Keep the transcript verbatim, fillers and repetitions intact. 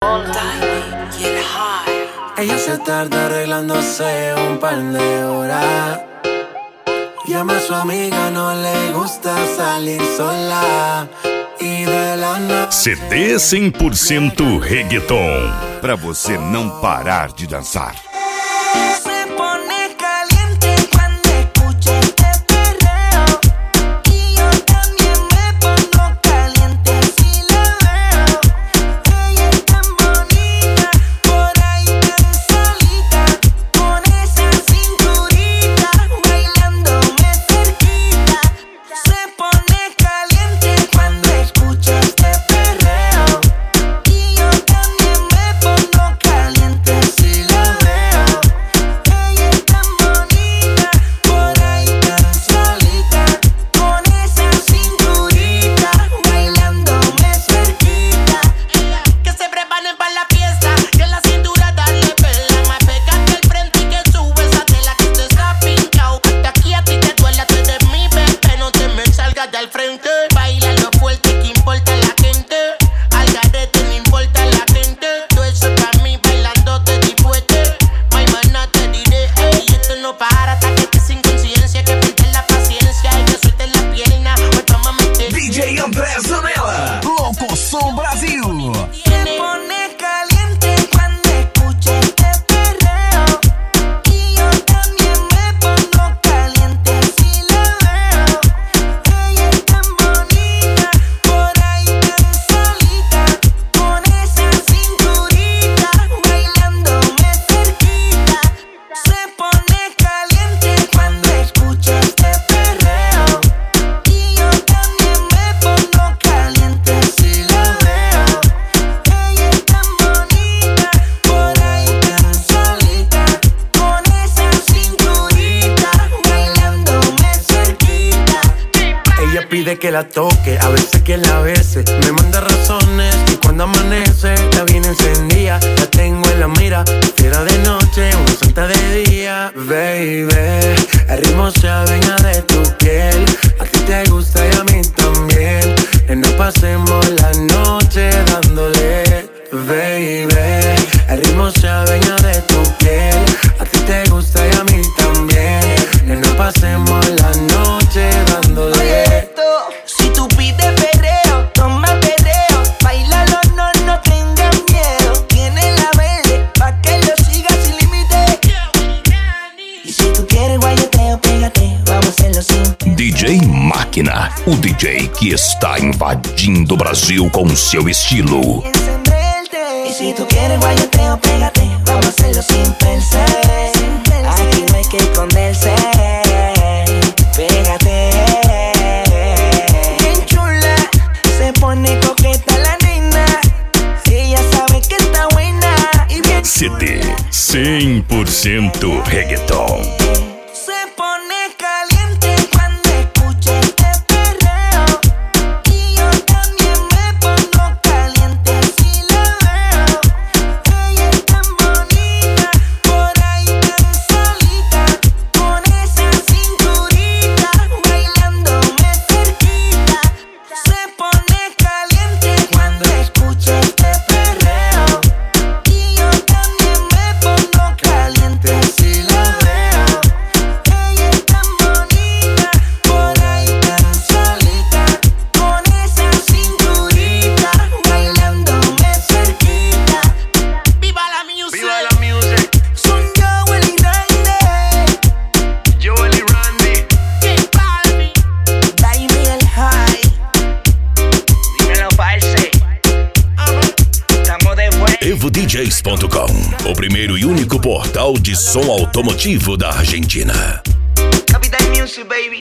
Ella se tarda arreglándose un par de horas. Llama a su amiga, no le gusta salir sola. E de la noite. C D cem por cento reggaeton, pra você não parar de dançar. Pide que la toque, a veces que la bese. Me manda razones y cuando amanece la viene encendida. La tengo en la mira, fiera de noche, una santa de día. Baby, el ritmo se adueña de tu piel. A ti te gusta y a mí también. Que no pasemos la noche dándole. Baby, el ritmo se adueña de tu piel. A ti te gusta y a mí también. Que no pasemos la noche dándole. Si tú pides perreo, toma perreo. Bailalo, no, no tengas miedo. Tiene la verde, pa' que lo sigas sin límite. Y si tú quieres guayoteo, pégate, vamos a hacerlo sin. D J Máquina, o D J que está invadindo o Brasil com seu estilo. Y si tú quieres guayoteo, pégate, vamos a hacerlo sin pensar. Aquí no hay que esconderse. Pégate. Bien chula, se pone coqueta la nena. Ella sabe que está buena y bien. C D cem por cento reggaeton. Se pone caliente cuando escucha este perreo. Y yo también me pongo caliente si la veo. Ella es tan bonita, por ahí tan solita, con esa cinturita, bailándome cerquita. Se pone caliente cuando escucha este perreo. Y yo también me pongo caliente si la veo. Ella es tan bonita, por ahí tan solita, con esa cinturita, bailándome cerquita. ¡Viva la music! Viva la music, Son Joel y Randy, Joel y Randy. J Balvin, Daniel High. Dímelo, parce. Estamos de vuelta. evo d js ponto com, o primeiro e único portal de som automotivo da Argentina. Capital Music, baby.